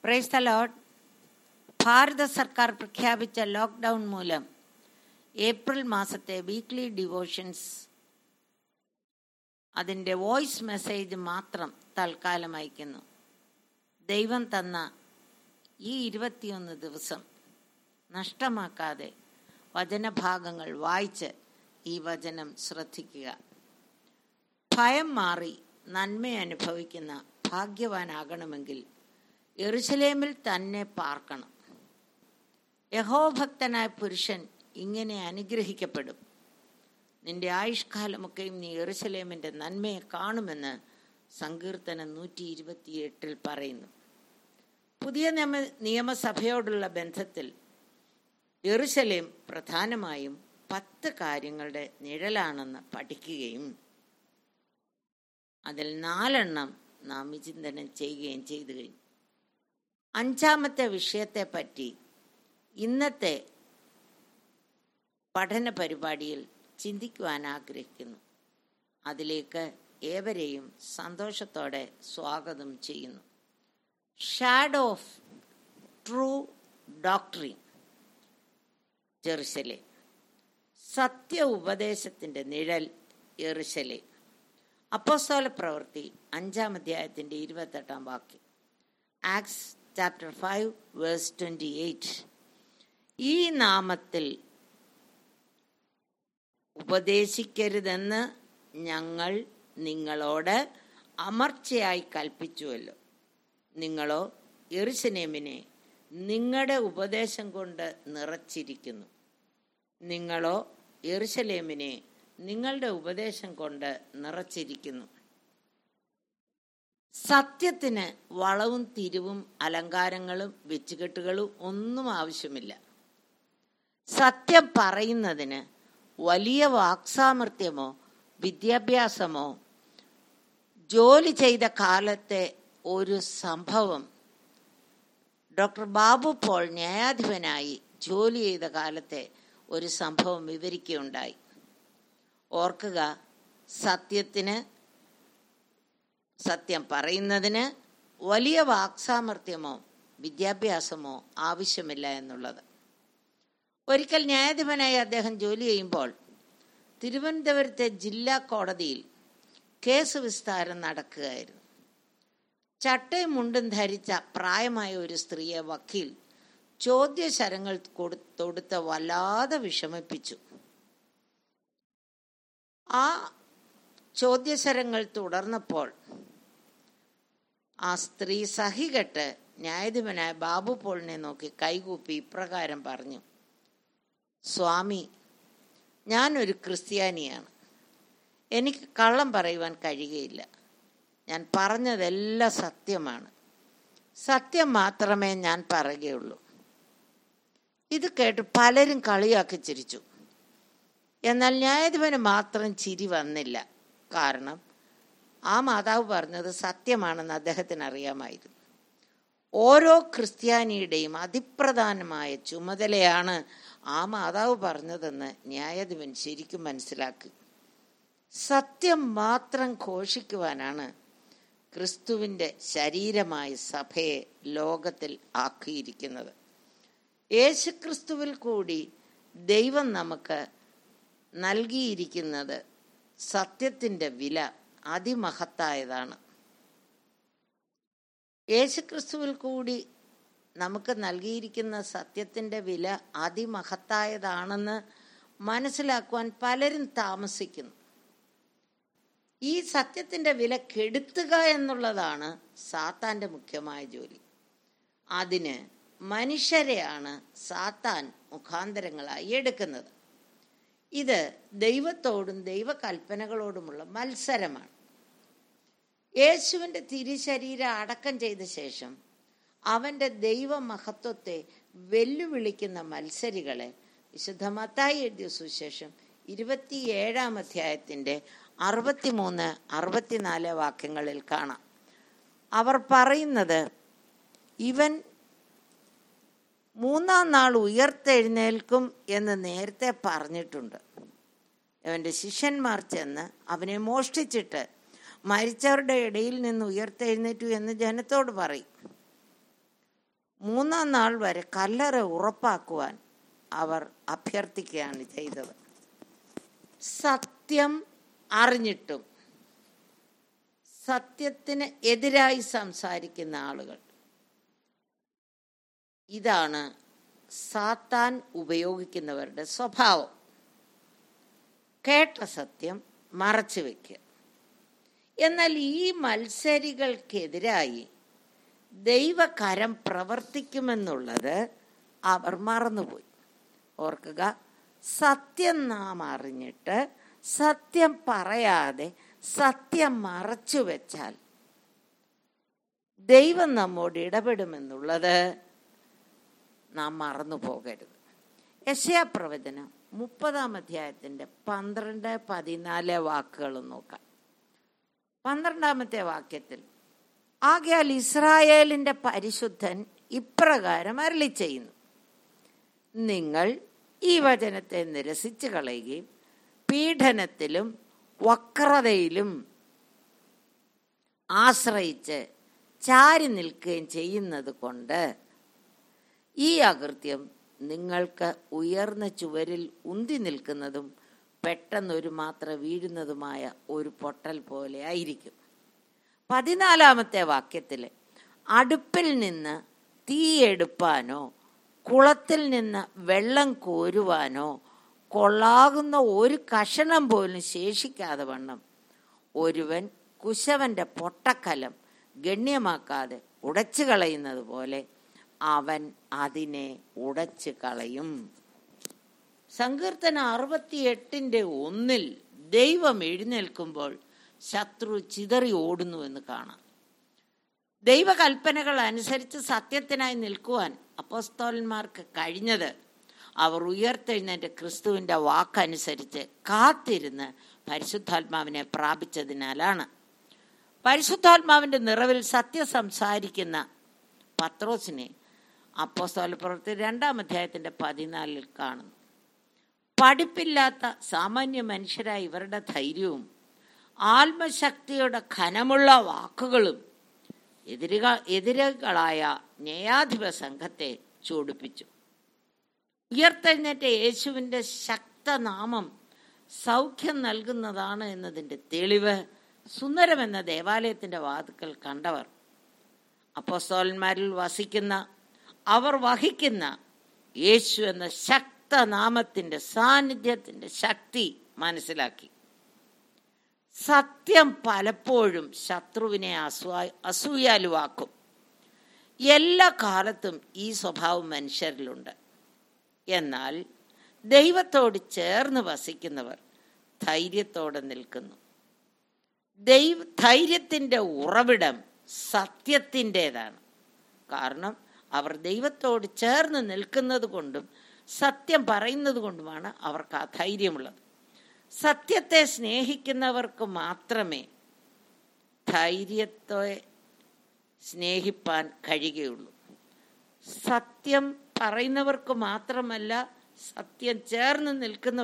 Praise the Lord. ഭാരത സർക്കാർ പ്രഖ്യാപിച്ച lockdown മൂലം ഏപ്രിൽ മാസത്തെ വീക്ക്ലി ഡിവോഷൻസ് അതിൻ്റെ വോയിസ് മെസ്സേജ് മാത്രം തൽക്കാലം അയക്കുന്നു. ദൈവം തന്ന ഈ 21 ദിവസം നഷ്ടമാക്കാതെ വചനഭാഗങ്ങൾ വായിച്ച് ഈ വചനം ശ്രദ്ധിക്കുക. ഭയം മാറി നന്മ അനുഭവിക്കുന്ന ഭാഗ്യവാനാകണമെങ്കിൽ യെരുശലേമിൽ തന്നെ പാർക്കണം. യഹോവഭക്തനായ പുരുഷൻ ഇങ്ങനെ അനുഗ്രഹിക്കപ്പെടും. നിന്റെ ആയുഷ്കാലമൊക്കെയും നീ യെരുശലേമിൻ്റെ നന്മയെ കാണുമെന്ന് സങ്കീർത്തനം 128 പറയുന്നു. പുതിയ നിയമസഭയോടുള്ള ബന്ധത്തിൽ യെരുശലേം പ്രധാനമായും 10 കാര്യങ്ങളുടെ നിഴലാണെന്ന് പഠിക്കുകയും അതിൽ 4 നാം വിചിന്തനം ചെയ്യുകയും ചെയ്തു കഴിഞ്ഞു. 5ാമത്തെ വിഷയത്തെപ്പറ്റി ഇന്നത്തെ പഠന പരിപാടിയിൽ ചിന്തിക്കുവാൻ ആഗ്രഹിക്കുന്നു. അതിലേക്ക് ഏവരെയും സന്തോഷത്തോടെ സ്വാഗതം ചെയ്യുന്നു. Shadow of true doctrine, Jerusalem. സത്യ ഉപദേശത്തിൻ്റെ നിഴൽ, യെരുശലേം. അപ്പോസ്തല പ്രവൃത്തി 5-ാം അധ്യായത്തിൻ്റെ 28-ാം വാക്യം. Acts chapter 5 verse 28. ഈ നാമത്തിൽ ഉപദേശിക്കരുതെന്ന് ഞങ്ങൾ നിങ്ങളോട് അമർച്ചയായി കൽപ്പിച്ചുവല്ലോ. നിങ്ങളോ യെരുശലേമിനെ നിങ്ങളുടെ ഉപദേശം കൊണ്ട് നിറച്ചിരിക്കുന്നു. നിങ്ങളോ യെരുശലേമിനെ നിങ്ങളുടെ ഉപദേശം കൊണ്ട് നിറച്ചിരിക്കുന്നു. സത്യത്തിന് വളവും തിരിവും അലങ്കാരങ്ങളും വെച്ചുകെട്ടുകളും ഒന്നും ആവശ്യമില്ല. സത്യം പറയുന്നതിന് വലിയ വാക്സാമർത്ഥ്യമോ വിദ്യാഭ്യാസമോ ജോലി ചെയ്ത കാലത്തെ ഒരു സംഭവം ഡോക്ടർ ബാബു പോൾ ന്യായാധിപനായി ജോലി ചെയ്ത കാലത്തെ ഒരു സംഭവം വിവരിക്കുകയുണ്ടായി. ഓർക്കുക, സത്യം പറയുന്നതിന് വലിയ വാക്സാമർത്ഥ്യമോ വിദ്യാഭ്യാസമോ ആവശ്യമില്ല എന്നുള്ളത്. ഒരിക്കൽ ന്യായാധിപനായി അദ്ദേഹം ജോലി ചെയ്യുമ്പോൾ തിരുവനന്തപുരത്തെ ജില്ലാ കോടതിയിൽ കേസ് വിസ്താരം നടക്കുകയായിരുന്നു. ചട്ടയും മുണ്ടും ധരിച്ച പ്രായമായ ഒരു സ്ത്രീയെ വക്കീൽ ചോദ്യശരങ്ങൾ കൊടുത്ത് വല്ലാതെ വിഷമിപ്പിച്ചു. ആ ചോദ്യശരങ്ങൾ തുടർന്നപ്പോൾ ആ സ്ത്രീ സഹികെട്ട് ന്യായാധിപനായ ബാബു പോളിനെ നോക്കി കൈകൂപ്പി ഇപ്രകാരം പറഞ്ഞു: സ്വാമി, ഞാനൊരു ക്രിസ്ത്യാനിയാണ്. എനിക്ക് കള്ളം പറയുവാൻ കഴിയുകയില്ല. ഞാൻ പറഞ്ഞതെല്ലാം സത്യമാണ്. സത്യം മാത്രമേ ഞാൻ പറയുകയുള്ളൂ. ഇത് കേട്ട് പലരും കളിയാക്കി ചിരിച്ചു. എന്നാൽ ന്യായാധിപന് മാത്രം ചിരി വന്നില്ല. കാരണം ആ മാതാവ് പറഞ്ഞത് സത്യമാണെന്ന് അദ്ദേഹത്തിന് അറിയാമായിരുന്നു. ഓരോ ക്രിസ്ത്യാനിയുടെയും അതിപ്രധാനമായ ചുമതലയാണ് ആ മാതാവ് പറഞ്ഞതെന്ന് ന്യായാധിപൻ ശരിക്കും മനസ്സിലാക്കി. സത്യം മാത്രം ഘോഷിക്കുവാനാണ് ക്രിസ്തുവിൻ്റെ ശരീരമായ സഭയെ ലോകത്തിൽ ആക്കിയിരിക്കുന്നത്. യേശുക്രിസ്തുവിൽ കൂടി ദൈവം നമുക്ക് നൽകിയിരിക്കുന്നത് സത്യത്തിൻ്റെ വില അതിമഹത്തായതാണ്. യേശുക്രിസ്തുവിൽ കൂടി നമുക്ക് നൽകിയിരിക്കുന്ന സത്യത്തിൻ്റെ വില അതിമഹത്തായതാണെന്ന് മനസ്സിലാക്കുവാൻ പലരും താമസിക്കുന്നു. ഈ സത്യത്തിൻ്റെ വില കെടുത്തുക എന്നുള്ളതാണ് സാത്താൻ്റെ മുഖ്യമായ ജോലി. അതിന് മനുഷ്യരെയാണ് സാത്താൻ മുഖാന്തരങ്ങളായി എടുക്കുന്നത്. ഇത് ദൈവത്തോടും ദൈവകൽപ്പനകളോടുമുള്ള മത്സരമാണ്. യേശുവിൻ്റെ തിരുശരീരം അടക്കം ചെയ്ത ശേഷം അവൻ്റെ ദൈവമഹത്വത്തെ വെല്ലുവിളിക്കുന്ന മത്സരികളെ വിശുദ്ധ മത്തായി എഴുതിയ സുവിശേഷം 27-ാം അധ്യായത്തിൻ്റെ 63-64 വാക്യങ്ങളിൽ കാണാം. അവർ പറയുന്നത്, ഇവൻ 3-ാം നാൾ ഉയർത്തെഴുന്നേൽക്കും എന്ന് നേരത്തെ പറഞ്ഞിട്ടുണ്ട്. അവൻ്റെ ശിഷ്യന്മാർ ചെന്ന് അവനെ മോഷ്ടിച്ചിട്ട് മരിച്ചവരുടെ ഇടയിൽ നിന്ന് ഉയർത്തെഴുന്നേറ്റു എന്ന് ജനത്തോട് പറയും. 3-ാം നാൾ വരെ കല്ലറ ഉറപ്പാക്കുവാൻ അവർ അഭ്യർത്ഥിക്കുകയാണ് ചെയ്തത്. സത്യം അറിഞ്ഞിട്ടും സത്യത്തിന് എതിരായി സംസാരിക്കുന്ന ആളുകൾ, ഇതാണ് സാത്താൻ ഉപയോഗിക്കുന്നവരുടെ സ്വഭാവം. കേട്ട സത്യം മറച്ചു വയ്ക്കുക. എന്നാൽ ഈ മത്സരികൾക്കെതിരായി ദൈവകരം പ്രവർത്തിക്കുമെന്നുള്ളത് അവർ മറന്നുപോയി. ഓർക്കുക, സത്യം നാം അറിഞ്ഞിട്ട് സത്യം പറയാതെ സത്യം മറച്ചു വെച്ചാൽ ദൈവം നമ്മോട് ഇടപെടുമെന്നുള്ളത് നാം മറന്നു പോകരുത്. യെശയ്യാപ്രവചനം 30-ാം അധ്യായത്തിൻ്റെ 12-14 വാക്കുകൾ നോക്കാം. 12-ാമത്തെ വാക്യത്തിൽ, ആകയാൽ ഇസ്രായേലിൻ്റെ പരിശുദ്ധൻ ഇപ്രകാരം അരുളി ചെയ്യുന്നു, നിങ്ങൾ ഈ വചനത്തെ നിരസിച്ചു കളയുകയും പീഡനത്തിലും വക്രതയിലും ആശ്രയിച്ച് ചാരി നിൽക്കുകയും ചെയ്യുന്നത് കൊണ്ട് ഈ അകൃത്യം നിങ്ങൾക്ക് ഉയർന്ന ചുവരിൽ ഉന്തി നിൽക്കുന്നതും പെട്ടെന്നൊരു മാത്ര വീഴുന്നതുമായ ഒരു പൊട്ടൽ പോലെ ആയിരിക്കും. 14-ാമത്തെ വാക്യത്തിൽ, അടുപ്പിൽ നിന്ന് തീയെടുപ്പാനോ കുളത്തിൽ നിന്ന് വെള്ളം കോരുവാനോ കൊള്ളാകുന്ന ഒരു കഷണം പോലും ശേഷിക്കാതെ വണ്ണം ഒരുവൻ കുശവന്റെ പൊട്ടക്കലം ഗണ്യമാക്കാതെ ഉടച്ചു കളയുന്നത് പോലെ അവൻ അതിനെ ഉടച്ചു കളയും. സങ്കീർത്തനം 68:1 ദൈവം എഴുന്നേൽക്കുമ്പോൾ ശത്രു ചിതറി ഓടുന്നുവെന്ന് കാണാം. ദൈവകൽപ്പനകൾ അനുസരിച്ച് സത്യത്തിനായി നിൽക്കുവാൻ അപ്പോസ്തലന്മാർക്ക് കഴിഞ്ഞത് അവർ ഉയർത്തെഴുന്നേറ്റ ക്രിസ്തുവിൻ്റെ വാക്കനുസരിച്ച് കാത്തിരുന്ന് പരിശുദ്ധാത്മാവിനെ പ്രാപിച്ചതിനാലാണ്. പരിശുദ്ധാത്മാവിൻ്റെ നിറവിൽ സത്യം സംസാരിക്കുന്ന പത്രോസിനെ അപ്പോസ്തലപ്രവൃത്തി 2-ാം അധ്യായത്തിൻ്റെ 14 കാണുന്നു. പഠിപ്പില്ലാത്ത സാമാന്യ മനുഷ്യരായ ഇവരുടെ ധൈര്യവും ആത്മശക്തിയുടെ ഘനമുള്ള വാക്കുകളും എതിരുകളായ ന്യായാധിപ സംഘത്തെ ചൂടിപ്പിച്ചു. ഉയർത്തെഴുന്നേറ്റ യേശുവിൻ്റെ ശക്തനാമം സൗഖ്യം നൽകുന്നതാണ് എന്നതിൻ്റെ തെളിവ് സുന്ദരമെന്ന ദേവാലയത്തിൻ്റെ വാതുക്കൽ കണ്ടവർ അപ്പോസ്തലന്മാരിൽ വസിക്കുന്ന അവർ വഹിക്കുന്ന യേശു എന്ന ശക്തനാമത്തിൻ്റെ സാന്നിധ്യത്തിൻ്റെ ശക്തി മനസ്സിലാക്കി. സത്യം പലപ്പോഴും ശത്രുവിനെ അസൂയാലുവാക്കും. എല്ലാ കാലത്തും ഈ സ്വഭാവം മനുഷ്യരിലുണ്ട്. എന്നാൽ ദൈവത്തോട് ചേർന്ന് വസിക്കുന്നവർ ധൈര്യത്തോടെ നിൽക്കുന്നു. ധൈര്യത്തിൻ്റെ ഉറവിടം സത്യത്തിൻ്റെതാണ്. കാരണം അവർ ദൈവത്തോട് ചേർന്ന് നിൽക്കുന്നത് കൊണ്ടും സത്യം പറയുന്നത് കൊണ്ടുമാണ് അവർക്ക് ആ ധൈര്യമുള്ളത്. സത്യത്തെ സ്നേഹിക്കുന്നവർക്ക് മാത്രമേ ധൈര്യത്തെ സ്നേഹിപ്പാൻ കഴിയുകയുള്ളൂ. സത്യം പറയുന്നവർക്ക് മാത്രമല്ല, സത്യം ചേർന്ന്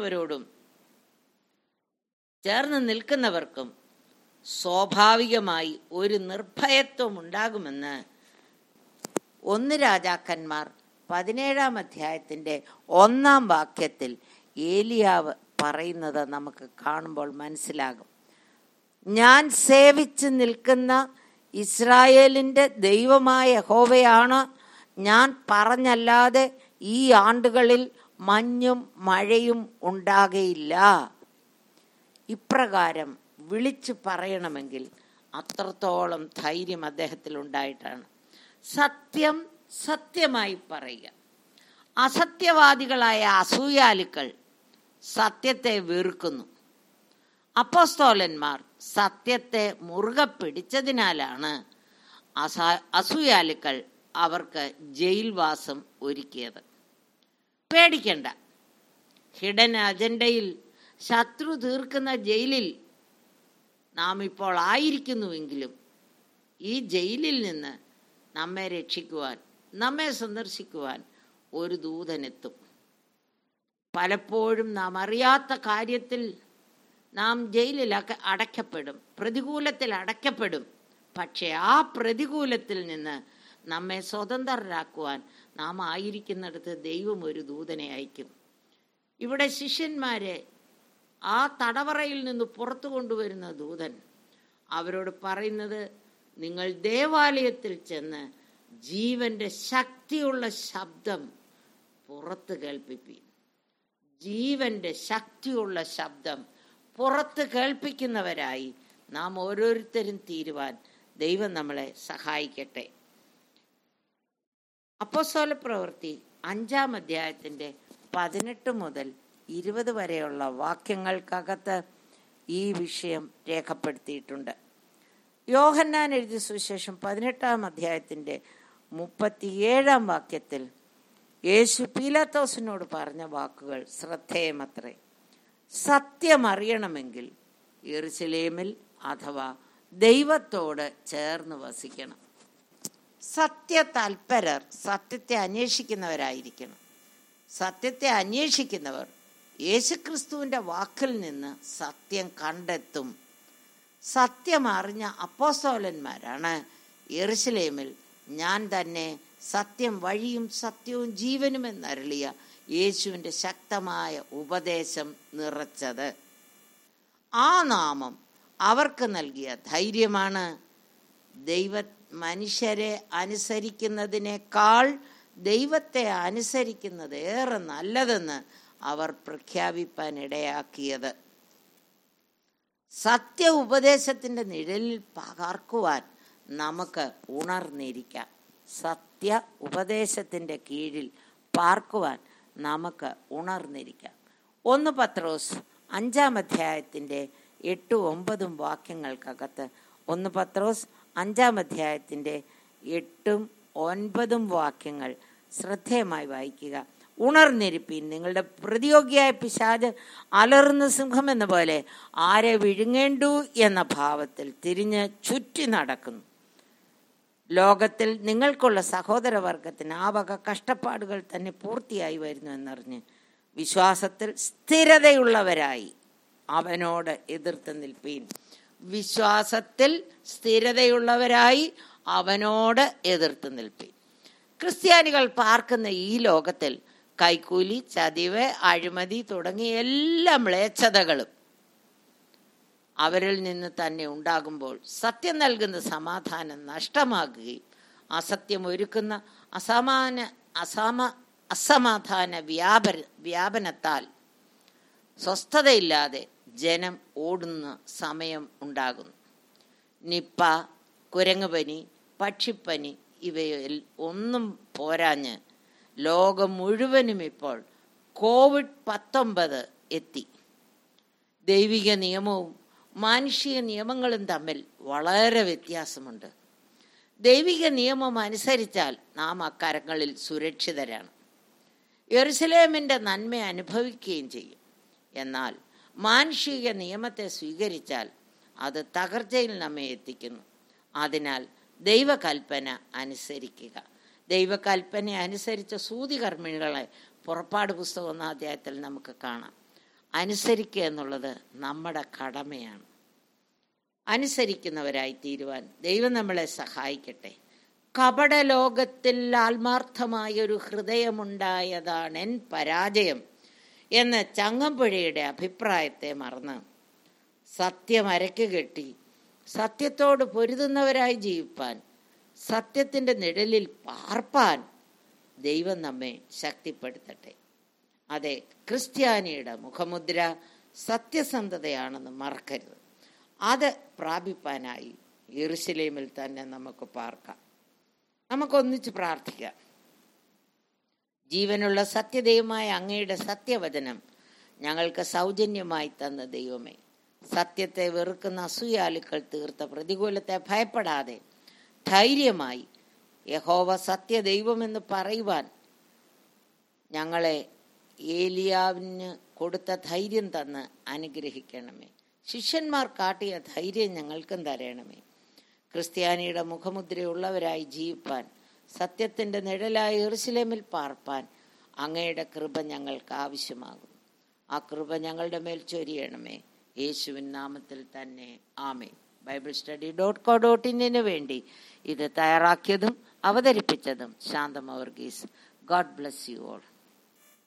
നിൽക്കുന്നവർക്കും സ്വാഭാവികമായി ഒരു നിർഭയത്വം ഉണ്ടാകുമെന്ന് 1 രാജാക്കന്മാർ 17-ാം അധ്യായത്തിൻ്റെ 1-ാം വാക്യത്തിൽ ഏലിയാവ് പറയുന്നത് നമുക്ക് കാണുമ്പോൾ മനസ്സിലാകും. ഞാൻ സേവിച്ച് നിൽക്കുന്ന ഇസ്രായേലിൻ്റെ ദൈവമായ യഹോവയാണ് ഞാൻ പറഞ്ഞല്ലാതെ ഈ ആണ്ടുകളിൽ മഞ്ഞും മഴയും ഉണ്ടാകയില്ല. ഇപ്രകാരം വിളിച്ചു പറയണമെങ്കിൽ അത്രത്തോളം ധൈര്യം അദ്ദേഹത്തിൽ ഉണ്ടായിട്ടാണ്. സത്യം സത്യമായി പറയുക. അസത്യവാദികളായ അസൂയാലുക്കൾ സത്യത്തെ വെറുക്കുന്നു. അപ്പോസ്തലന്മാർ സത്യത്തെ മുറുകെ പിടിച്ചതിനാലാണ് അസൂയാലുക്കൾ അവർക്ക് ജയിൽവാസം ഒരുക്കിയത്. പേടിക്കണ്ട, ഹിഡൻ അജണ്ടയിൽ ശത്രു തീർക്കുന്ന ജയിലിൽ നാം ഇപ്പോൾ ആയിരിക്കുന്നുവെങ്കിലും ഈ ജയിലിൽ നിന്ന് നമ്മെ രക്ഷിക്കുവാൻ, നമ്മെ സന്ദർശിക്കുവാൻ ഒരു ദൂതനെത്തും. പലപ്പോഴും നാം അറിയാത്ത കാര്യത്തിൽ നാം ജയിലിൽ അടയ്ക്കപ്പെടും, പ്രതികൂലത്തിൽ അടയ്ക്കപ്പെടും. പക്ഷെ ആ പ്രതികൂലത്തിൽ നിന്ന് നമ്മെ സ്വതന്ത്രരാക്കുവാൻ നാം ആയിരിക്കുന്നിടത്ത് ദൈവം ഒരു ദൂതനെ അയക്കും. ഇവിടെ ശിഷ്യന്മാരെ ആ തടവറയിൽ നിന്ന് പുറത്തു കൊണ്ടുവരുന്ന ദൂതൻ അവരോട് പറയുന്നത്, നിങ്ങൾ ദേവാലയത്തിൽ ചെന്ന് ജീവന്റെ ശക്തിയുള്ള ശബ്ദം പുറത്ത് കേൾപ്പിപ്പീൻ. ജീവന്റെ ശക്തിയുള്ള ശബ്ദം പുറത്ത് കേൾപ്പിക്കുന്നവരായി നാം ഓരോരുത്തരും തീരുവാൻ ദൈവം നമ്മളെ സഹായിക്കട്ടെ. അപ്പോസ്തലപ്രവൃത്തി 5-ാം അധ്യായത്തിന്റെ 18 മുതൽ 20 വരെയുള്ള വാക്യങ്ങൾക്കകത്ത് ഈ വിഷയം രേഖപ്പെടുത്തിയിട്ടുണ്ട്. യോഹന്നാൻ എഴുതിയ സുവിശേഷം 18-ാം അധ്യായത്തിന്റെ 37-ാം വാക്യത്തിൽ യേശു പീലാത്തോസിനോട് പറഞ്ഞ വാക്കുകൾ ശ്രദ്ധേയമത്രേ. സത്യം അറിയണമെങ്കിൽ യെരുശലേമിൽ അഥവാ ദൈവത്തോട് ചേർന്ന് വസിക്കണം. സത്യതൽപരർ സത്യത്തെ അന്വേഷിക്കുന്നവരായിരിക്കണം. സത്യത്തെ അന്വേഷിക്കുന്നവർ യേശുക്രിസ്തുവിന്റെ വാക്കിൽ നിന്ന് സത്യം കണ്ടെത്തും. സത്യം അറിഞ്ഞ അപ്പോസ്തലന്മാരാണ് യെരുശലേമിൽ ഞാൻ തന്നെ സത്യം, വഴിയും സത്യവും ജീവനും എന്നരുളിയ യേശുവിൻ്റെ ശക്തമായ ഉപദേശം നിറച്ചത്. ആ നാമം അവർക്ക് നൽകിയ ധൈര്യമാണ് മനുഷ്യരെ അനുസരിക്കുന്നതിനേക്കാൾ ദൈവത്തെ അനുസരിക്കുന്നത് ഏറെ നല്ലതെന്ന് അവർ പ്രഖ്യാപിപ്പാൻ ഇടയാക്കിയത്. സത്യ ഉപദേശത്തിന്റെ നിഴലിൽ പാർക്കുവാൻ നമുക്ക് ഉണർന്നിരിക്കാം. സത്യ ഉപദേശത്തിന്റെ കീഴിൽ പാർക്കുവാൻ നമുക്ക് ഉണർന്നിരിക്കാം. 1 പത്രോസ് 5-ാം അധ്യായത്തിന്റെ 8-9 വാക്യങ്ങൾക്കകത്ത് 1 പത്രോസ് 5-ാം അധ്യായത്തിന്റെ 8-9 വാക്യങ്ങൾ ശ്രദ്ധേയമായി വായിക്കുക. ഉണർന്നിരിപ്പീൻ, നിങ്ങളുടെ പ്രതിയോഗിയായ പിശാച് അലറുന്ന സിംഹം എന്ന പോലെ ആരെ വിഴുങ്ങേണ്ടു എന്ന ഭാവത്തിൽ തിരിഞ്ഞ് ചുറ്റി നടക്കുന്നു. ലോകത്തിൽ നിങ്ങൾക്കുള്ള സഹോദരവർഗത്തിന് ആ വക കഷ്ടപ്പാടുകൾ തന്നെ പൂർത്തിയായി വരുന്നു എന്നറിഞ്ഞ് വിശ്വാസത്തിൽ സ്ഥിരതയുള്ളവരായി അവനോട് എതിർത്ത് നിൽപ്പീൻ. വിശ്വാസത്തിൽ സ്ഥിരതയുള്ളവരായി അവനോട് എതിർത്ത് നിൽപ്പീൻ. ക്രിസ്ത്യാനികൾ പാർക്കുന്ന ഈ ലോകത്തിൽ കൈക്കൂലി, ചതിവ്, അഴിമതി തുടങ്ങിയ എല്ലാ മ്ലേച്ഛതകളും അവരിൽ നിന്ന് തന്നെ ഉണ്ടാകുമ്പോൾ സത്യം നൽകുന്ന സമാധാനം നഷ്ടമാകുകയും അസത്യം ഒരുക്കുന്ന അസമാധാന വ്യാപനത്താൽ സ്വസ്ഥതയില്ലാതെ ജനം ഓടുന്ന സമയം ഉണ്ടാകുന്നു. നിപ്പ, കുരങ്ങുപനി, പക്ഷിപ്പനി ഇവയിൽ ഒന്നും പോരാഞ്ഞ് ലോകം മുഴുവനും ഇപ്പോൾ COVID-19 എത്തി. ദൈവിക നിയമവും മാനുഷിക നിയമങ്ങളും തമ്മിൽ വളരെ വ്യത്യാസമുണ്ട്. ദൈവിക നിയമം അനുസരിച്ചാൽ നാം അക്കരങ്ങളിൽ സുരക്ഷിതരാണ്, യെരുശലേമിൻ്റെ നന്മ അനുഭവിക്കുകയും ചെയ്യും. എന്നാൽ മാനുഷിക നിയമത്തെ സ്വീകരിച്ചാൽ അത് തകർച്ചയിൽ നമ്മെ എത്തിക്കുന്നു. അതിനാൽ ദൈവകൽപ്പന അനുസരിക്കുക. ദൈവകൽപ്പന അനുസരിച്ച സൂതികർമ്മിണികളെ പുറപ്പാട് പുസ്തകം 1-ാം അധ്യായത്തിൽ നമുക്ക് കാണാം. അനുസരിക്കുക എന്നുള്ളത് നമ്മുടെ കടമയാണ്. അനുസരിക്കുന്നവരായി തീരുവാൻ ദൈവം നമ്മളെ സഹായിക്കട്ടെ. കപട ലോകത്തിൽ ആത്മാർത്ഥമായൊരു ഹൃദയമുണ്ടായതാണ് എൻ പരാജയം എന്ന ചങ്ങമ്പുഴയുടെ അഭിപ്രായത്തെ മറന്ന് സത്യം അരക്ക് കെട്ടി സത്യത്തോട് പൊരുതുന്നവരായി ജീവിപ്പാൻ, സത്യത്തിൻ്റെ നിഴലിൽ പാർപ്പാൻ ദൈവം നമ്മെ ശക്തിപ്പെടുത്തട്ടെ. അതെ, ക്രിസ്ത്യാനിയുടെ മുഖമുദ്ര സത്യസന്ധതയാണെന്ന് മറക്കരുത്. അത് പ്രാപിപ്പാനായി യെരുശലേമിൽ തന്നെ നമുക്ക് പാർക്കാം. നമുക്കൊന്നിച്ച് പ്രാർത്ഥിക്കാം. ജീവനുള്ള സത്യദൈവമായ അങ്ങയുടെ സത്യവചനം ഞങ്ങൾക്ക് സൗജന്യമായി തന്ന ദൈവമേ, സത്യത്തെ വെറുക്കുന്ന അസൂയാലുക്കൾ തീർത്ത പ്രതികൂലത്തെ ഭയപ്പെടാതെ ധൈര്യമായി യഹോവ സത്യദൈവമെന്ന് പറയുവാൻ ഞങ്ങളെ ഏലിയാവിന് കൊടുത്ത ധൈര്യം തന്ന് അനുഗ്രഹിക്കണമേ. ശിഷ്യന്മാർ കാട്ടിയ ധൈര്യം ഞങ്ങൾക്കും തരണമേ. ക്രിസ്ത്യാനിയുടെ മുഖമുദ്രയുള്ളവരായി ജീവിപ്പാൻ, സത്യത്തിൻ്റെ നിഴലായ യെരുശലേമിൽ പാർപ്പാൻ അങ്ങയുടെ കൃപ ഞങ്ങൾക്ക് ആവശ്യമാകും. ആ കൃപ ഞങ്ങളുടെ മേൽ ചൊരിയണമേ. യേശുവിൻ നാമത്തിൽ തന്നെ ആമേൻ. BibleStudy.co.in വേണ്ടി ഇത് തയ്യാറാക്കിയതും അവതരിപ്പിച്ചതും Shanthama Varghese. God bless you all.